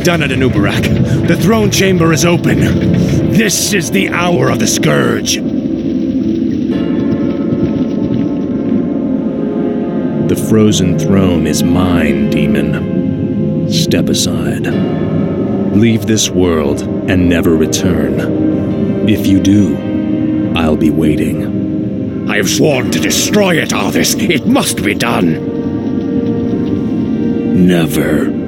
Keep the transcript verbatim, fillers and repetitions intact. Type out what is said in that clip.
We've done it, Anubarak. The throne chamber is open. This is the hour of the Scourge. The frozen throne is mine, demon. Step aside. Leave this world and never return. If you do, I'll be waiting. I have sworn to destroy it, Arthas. It must be done. Never.